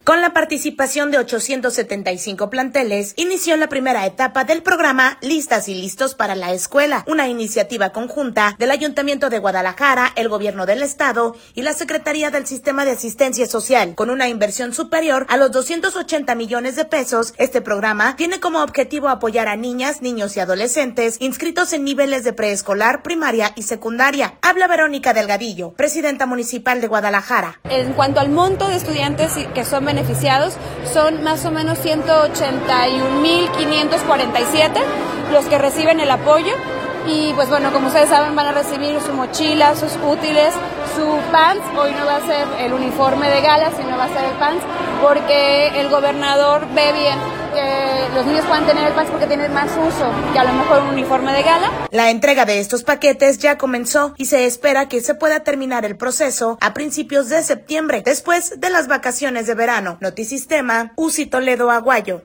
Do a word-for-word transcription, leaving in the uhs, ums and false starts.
Con la participación de ochocientos setenta y cinco planteles, inició la primera etapa del programa Listas y Listos para la Escuela, una iniciativa conjunta del Ayuntamiento de Guadalajara, el Gobierno del Estado y la Secretaría del Sistema de Asistencia Social. Con una inversión superior a los doscientos ochenta millones de pesos, este programa tiene como objetivo apoyar a niñas, niños y adolescentes inscritos en niveles de preescolar, primaria y secundaria. Habla Verónica Delgadillo, presidenta municipal de Guadalajara. En cuanto al monto de estudiantes que son beneficiados, son más o menos ciento ochenta y un mil quinientos cuarenta y siete los que reciben el apoyo. Y pues bueno, como ustedes saben, van a recibir su mochila, sus útiles, su pants. Hoy no va a ser el uniforme de gala, sino va a ser el pants, porque el gobernador ve bien que los niños puedan tener el pants porque tienen más uso que a lo mejor un uniforme de gala. La entrega de estos paquetes ya comenzó y se espera que se pueda terminar el proceso a principios de septiembre, después de las vacaciones de verano. Notisistema, Uzi Toledo Aguayo.